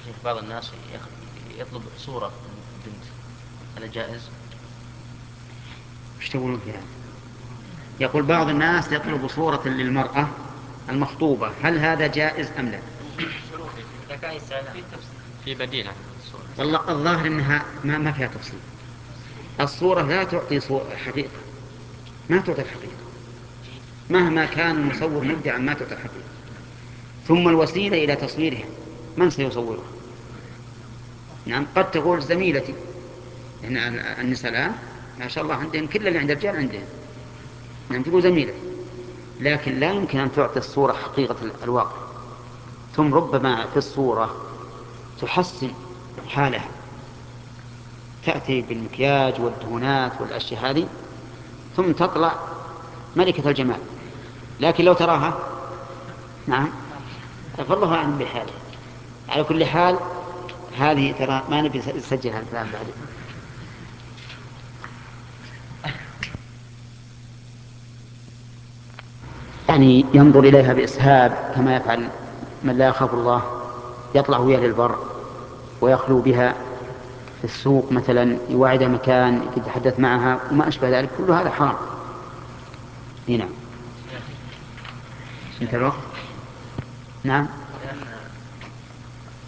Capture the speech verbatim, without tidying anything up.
شيخ بعض الناس يخ- يطلب صورة البنت، هل جائز؟ ايش تقولون في هذا؟ يقول بعض الناس يطلب صورة للمرأة المخطوبة، هل هذا جائز أم لا؟ إذا كان يستعمل في بديل عن الصورة. والله الظاهر أنها ما, ما فيها تفصيل. الصورة لا تعطي صورة حقيقة، ما تعطي الحقيقة مهما كان المصور مبدعا، ما تعطي الحقيقة. ثم الوسيلة إلى تصويرها من سيصورها؟ نعم، قد تقول زميلتي، لأن النساء الآن ما شاء الله عندهم كل اللي عند الرجال عندهم، نعم تقول زميلتي، لكن لا يمكن أن تعطي الصورة حقيقة الواقع. ثم ربما في الصورة تحسن حالها، تأتي بالمكياج والدهونات والأشياء هذه ثم تطلع ملكة الجمال، لكن لو تراها نعم فالله أعلم بحاله. على كل حال هذه ترى ما نبي نسجل هذا الكلام بعد. يعني ينظر إليها بإسهاب كما يفعل من لا يخاف الله، يطلع وياه للبر ويخلو بها في السوق مثلا، يواعدها مكان يتحدث معها وما أشبه ذلك، كل هذا حرام. نعم. انت الوقت. نعم.